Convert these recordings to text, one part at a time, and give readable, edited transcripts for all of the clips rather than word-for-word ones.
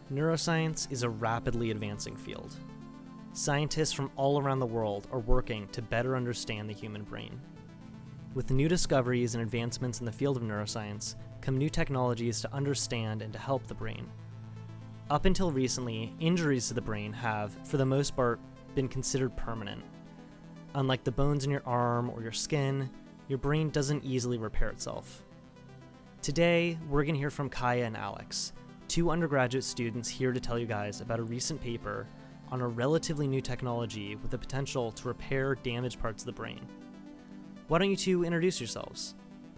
Neuroscience is a rapidly advancing field. Scientists from all around the world are working to better understand the human brain. With new discoveries and advancements in the field of neuroscience come new technologies to understand and to help the brain. Up until recently, injuries to the brain have, for the most part, been considered permanent. Unlike the bones in your arm or your skin, your brain doesn't easily repair itself. Today, we're going to hear from Kaya and Alex, two undergraduate students here to tell you guys about a recent paper on a relatively new technology with the potential to repair damaged parts of the brain. Why don't you two introduce yourselves?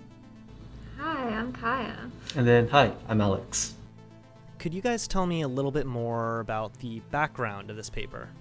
Hi, I'm Kaya. And then, hi, I'm Alex. Could you guys tell me a little bit more about the background of this paper?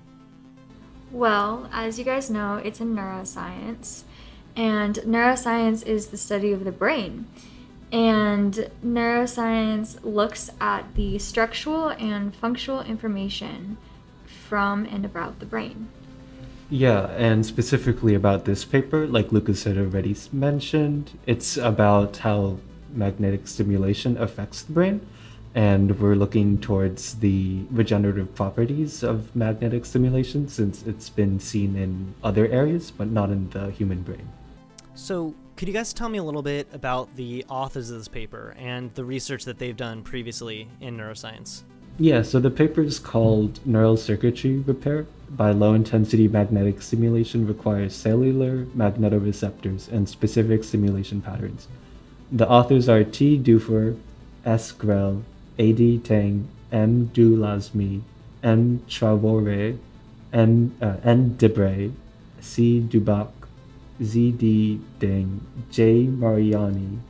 Well, as you guys know, it's in neuroscience, and neuroscience is the study of the brain. And neuroscience looks at the structural and functional information from and about the brain. Yeah, and specifically about this paper, like Lucas had already mentioned, it's about how magnetic stimulation affects the brain. And we're looking towards the regenerative properties of magnetic stimulation since it's been seen in other areas, but not in the human brain. So, could you guys tell me a little bit about the authors of this paper and the research that they've done previously in neuroscience? Yeah, so the paper is called Neural Circuitry Repair by Low-Intensity Magnetic Stimulation Requires Cellular Magnetoreceptors and Specific Stimulation Patterns. The authors are T. Dufour, S. Grell, A.D. Tang, M. Dulazmi, M. Traore, N. Debray, C. Dubak, Z.D. Ding, J. Mariani,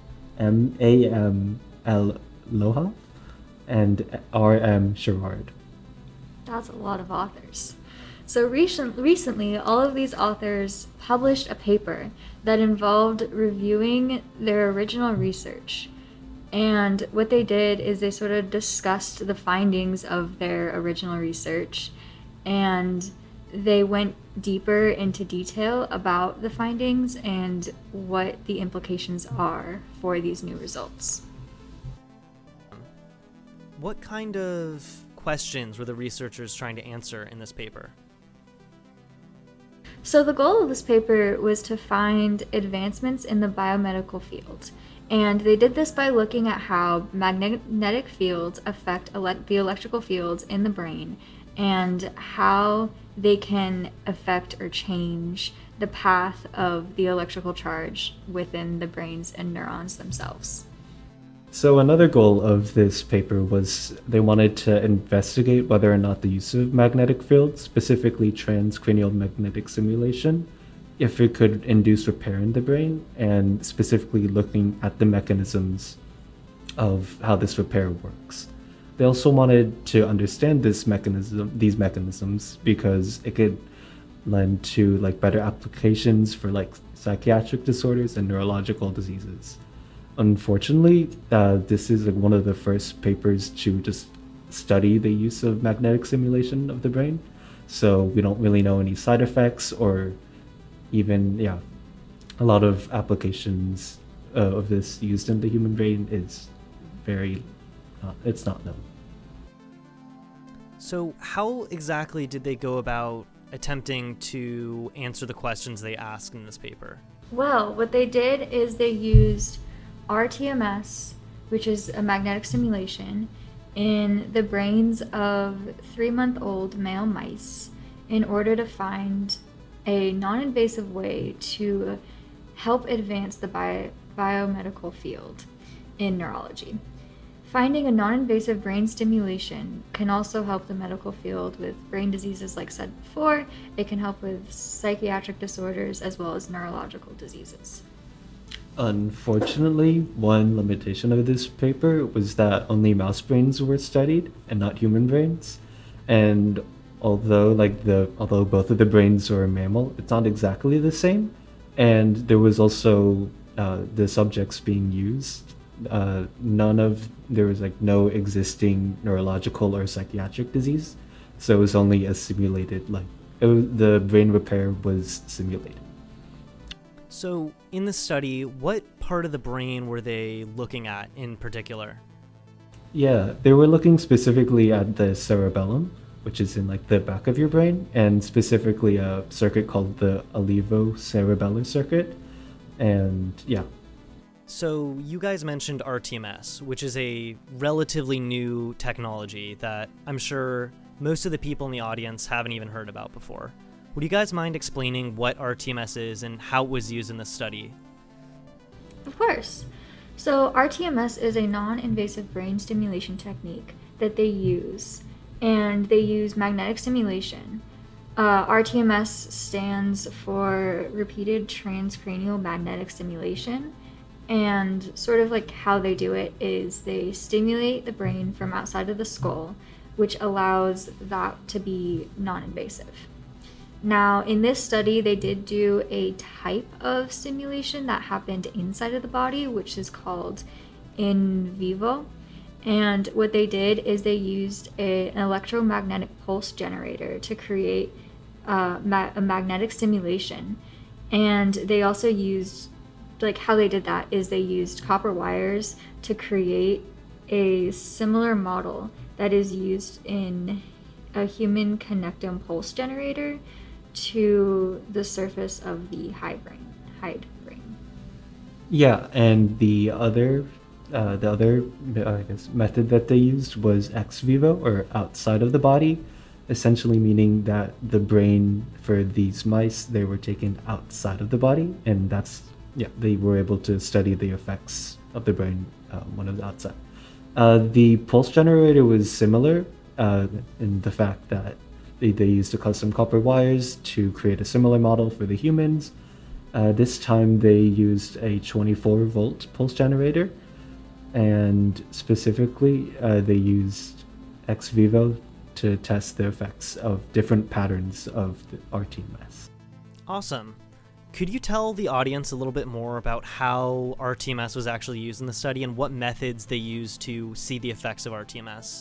M. L. Loha, and R.M. Sherrard. That's a lot of authors. So recently, all of these authors published a paper that involved reviewing their original research. And what they did is they sort of discussed the findings of their original research, and they went deeper into detail about the findings and what the implications are for these new results. What kind of questions were the researchers trying to answer in this paper? So the goal of this paper was to find advancements in the biomedical field. And they did this by looking at how magnetic fields affect the electrical fields in the brain and how they can affect or change the path of the electrical charge within the brains and neurons themselves. So another goal of this paper was they wanted to investigate whether or not the use of magnetic fields, specifically transcranial magnetic stimulation, if it could induce repair in the brain, and specifically looking at the mechanisms of how this repair works. They also wanted to understand these mechanisms, because it could lend to better applications for psychiatric disorders and neurological diseases. Unfortunately, this is one of the first papers to just study the use of magnetic stimulation of the brain, so we don't really know any side effects or even a lot of applications of this used in the human brain is it's not known. So how exactly did they go about attempting to answer the questions they asked in this paper? Well, what they did is they used RTMS, which is a magnetic stimulation, in the brains of 3-month-old male mice in order to find a non-invasive way to help advance the biomedical field in neurology. Finding a non-invasive brain stimulation can also help the medical field with brain diseases like said before. It can help with psychiatric disorders as well as neurological diseases. Unfortunately, one limitation of this paper was that only mouse brains were studied and not human brains. And although both of the brains are a mammal, it's not exactly the same. And there was also the subjects being used. There was no existing neurological or psychiatric disease. So it was only a simulated, the brain repair was simulated. So, in the study, what part of the brain were they looking at in particular? Yeah, they were looking specifically at the cerebellum, which is in like the back of your brain, and specifically a circuit called the olivocerebellar circuit. And yeah, So, you guys mentioned RTMS, which is a relatively new technology that I'm sure most of the people in the audience haven't even heard about before. Would you guys mind explaining what RTMS is and how it was used in this study? Of course. So, RTMS is a non invasive brain stimulation technique that they use, and they use magnetic stimulation. RTMS stands for repeated transcranial magnetic stimulation, and sort of like how they do it is they stimulate the brain from outside of the skull, which allows that to be non invasive. Now, in this study, they did do a type of stimulation that happened inside of the body, which is called in vivo. And what they did is they used an electromagnetic pulse generator to create a magnetic stimulation. And they also used, like, how they did that is they used copper wires to create a similar model that is used in a human connectome pulse generator to the surface of the hide brain. yeah, and the other I guess method that they used was ex vivo or outside of the body, essentially meaning that the brain for these mice they were taken outside of the body, and that's yeah they were able to study the effects of the brain when it was outside. The pulse generator was similar in the fact that they used some copper wires to create a similar model for the humans. This time they used a 24-volt pulse generator, and specifically they used ex vivo to test the effects of different patterns of the RTMS. Awesome. Could you tell the audience a little bit more about how RTMS was actually used in the study and what methods they used to see the effects of RTMS?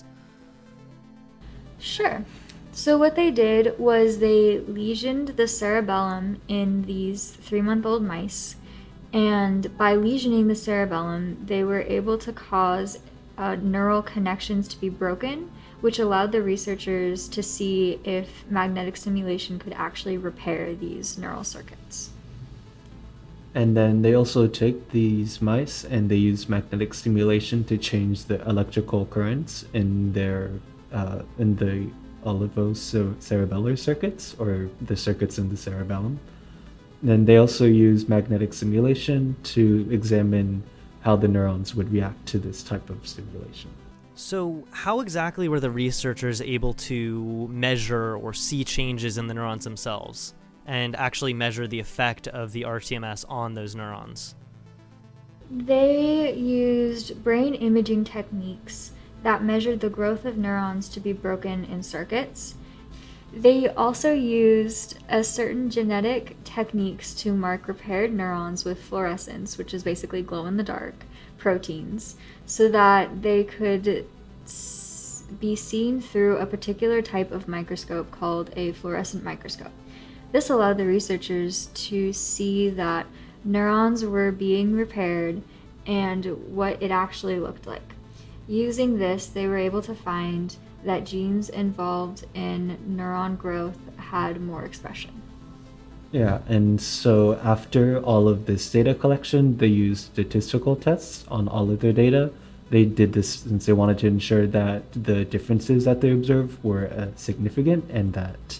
Sure. So what they did was they lesioned the cerebellum in these 3-month-old mice, and by lesioning the cerebellum, they were able to cause neural connections to be broken, which allowed the researchers to see if magnetic stimulation could actually repair these neural circuits. And then they also take these mice and they use magnetic stimulation to change the electrical currents in their in the olivocerebellar circuits, or the circuits in the cerebellum. Then they also use magnetic stimulation to examine how the neurons would react to this type of stimulation. So, how exactly were the researchers able to measure or see changes in the neurons themselves and actually measure the effect of the RTMS on those neurons? They used brain imaging techniques that measured the growth of neurons to be broken in circuits. They also used a certain genetic techniques to mark repaired neurons with fluorescence, which is basically glow-in-the-dark proteins, so that they could be seen through a particular type of microscope called a fluorescent microscope. This allowed the researchers to see that neurons were being repaired and what it actually looked like. Using this, they were able to find that genes involved in neuron growth had more expression. Yeah, and so after all of this data collection, they used statistical tests on all of their data. They did this since they wanted to ensure that the differences that they observed were significant, and that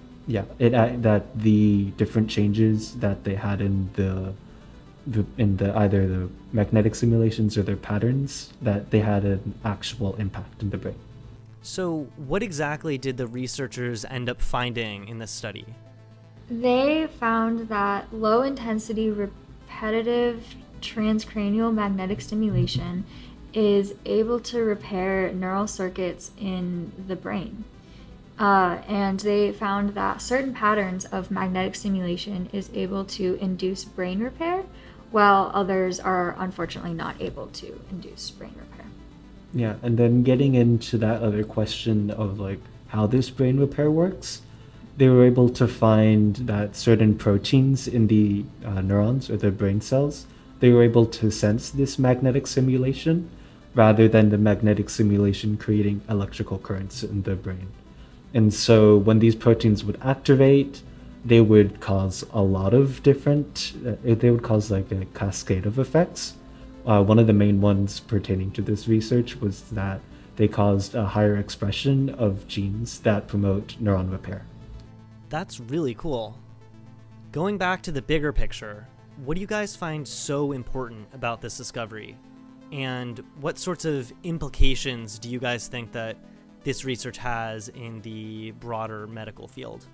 that the different changes that they had in the either the magnetic simulations or their patterns, that they had an actual impact in the brain. So, what exactly did the researchers end up finding in this study? They found that low intensity repetitive transcranial magnetic stimulation is able to repair neural circuits in the brain. And they found that certain patterns of magnetic stimulation is able to induce brain repair, while others are unfortunately not able to induce brain repair. Yeah, and then getting into that other question of like how this brain repair works, they were able to find that certain proteins in the neurons or the brain cells, they were able to sense this magnetic stimulation, rather than the magnetic stimulation creating electrical currents in the brain. And so when these proteins would activate, they would cause a lot of different, they would cause like a cascade of effects. One of the main ones pertaining to this research was that they caused a higher expression of genes that promote neuron repair. That's really cool. Going back to the bigger picture, what do you guys find so important about this discovery? And what sorts of implications do you guys think that this research has in the broader medical field?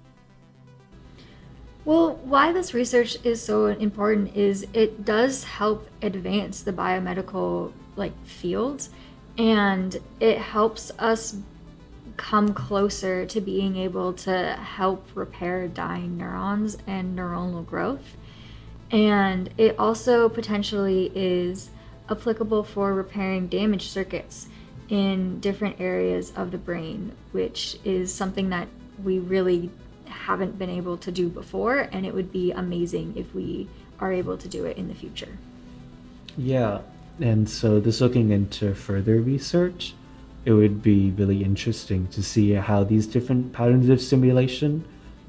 Well, why this research is so important is it does help advance the biomedical field, and it helps us come closer to being able to help repair dying neurons and neuronal growth. And it also potentially is applicable for repairing damaged circuits in different areas of the brain, which is something that we really haven't been able to do before, and it would be amazing if we are able to do it in the future. Yeah, and so this looking into further research, it would be really interesting to see how these different patterns of stimulation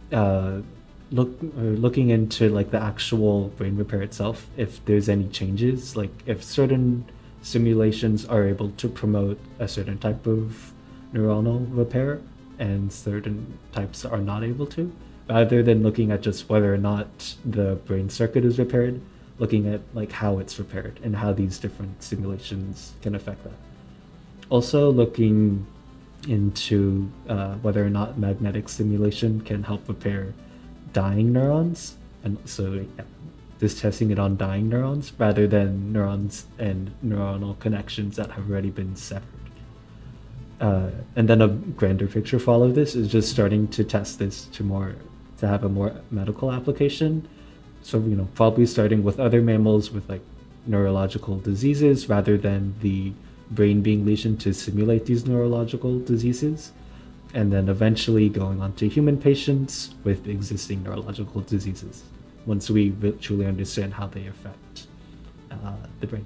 looking into like the actual brain repair itself, if there's any changes, like if certain simulations are able to promote a certain type of neuronal repair and certain types are not able to, rather than looking at just whether or not the brain circuit is repaired, looking at like how it's repaired and how these different simulations can affect that. Also looking into whether or not magnetic stimulation can help repair dying neurons, and so this testing it on dying neurons rather than neurons and neuronal connections that have already been severed. And then a grander picture for all of this is just starting to test this to have a more medical application. So probably starting with other mammals with like neurological diseases rather than the brain being lesioned to simulate these neurological diseases, and then eventually going on to human patients with existing neurological diseases once we truly understand how they affect the brain.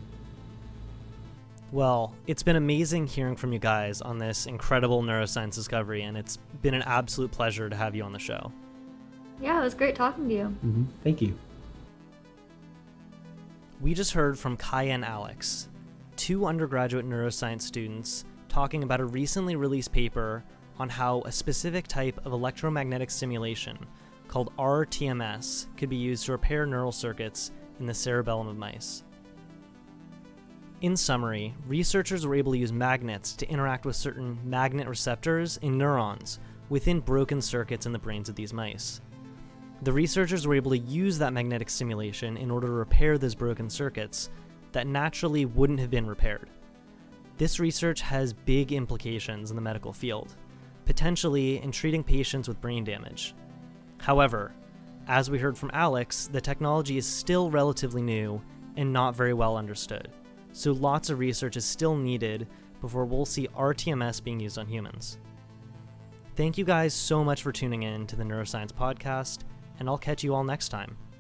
Well, it's been amazing hearing from you guys on this incredible neuroscience discovery, and it's been an absolute pleasure to have you on the show. Yeah, it was great talking to you. Mm-hmm. Thank you. We just heard from Kaya and Alex, two undergraduate neuroscience students talking about a recently released paper on how a specific type of electromagnetic stimulation called rTMS could be used to repair neural circuits in the cerebellum of mice. In summary, researchers were able to use magnets to interact with certain magnet receptors in neurons within broken circuits in the brains of these mice. The researchers were able to use that magnetic stimulation in order to repair those broken circuits that naturally wouldn't have been repaired. This research has big implications in the medical field, potentially in treating patients with brain damage. However, as we heard from Alex, the technology is still relatively new and not very well understood, so lots of research is still needed before we'll see rTMS being used on humans. Thank you guys so much for tuning in to the Neuroscience Podcast, and I'll catch you all next time.